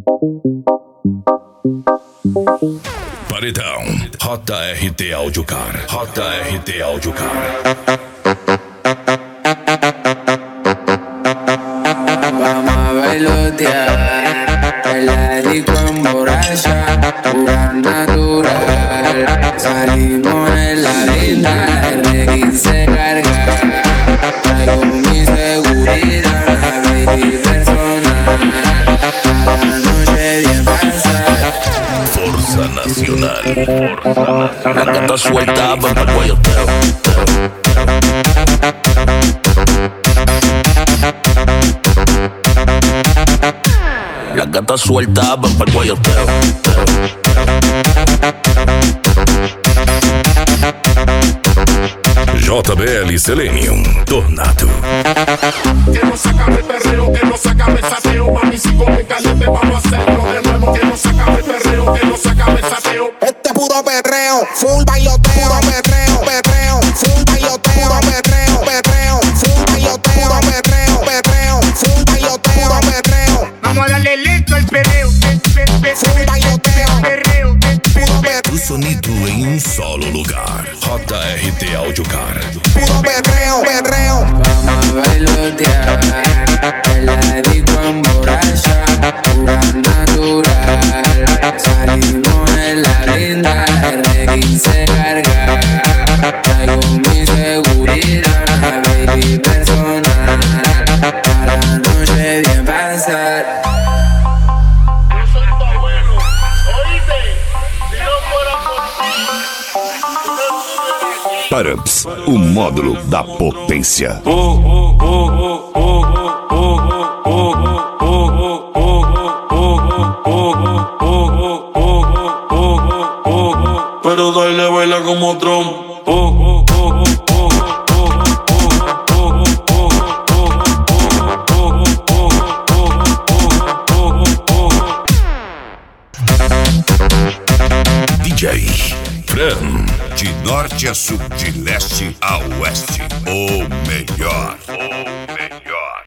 Paredão, Rota RT Audiocar, Rota RT Audiocar. Vamos a bailotear, bailar rico en borracha, pura natural. Salimos en la linda, el reggae se carga. Traigo mi seguridad, baby personal. Para la noche bien pasada. Forza Nacional. La gata suelta, va pa'l guayoteo. La gata suelta, va pa'l guayoteo. JBL Selenium, Tornado. Que no se acabe el perreo, que no se acabe el sateo. Mami, si come caliente, vamos a hacerlo de nuevo. Que no se acabe el perreo, que no se acabe el sateo. Este puro perreo, full bailoteo, perreo, perreo, full bailoteo, perreo, perreo, full bailoteo, perreo, perreo, full bailoteo, perreo. Vamos a darle lento al perreo, Full bailoteo, perreo, puro perreo, O sonido em um solo lugar. Rota RT Audiocar. puro perreo, perreo. Vamos a bailotear, bailar rico en borracha, pura natural. Salimos en la linda, el reggae se carga. Traigo mi seguridad, baby personal. Para la noche bien pasar. Eso está bueno. Oíste, si no fuera por ti, Params, o módulo da potência. Pero dale, baila como Trump. DJ Fran, de norte a sul, de leste a oeste, o melhor.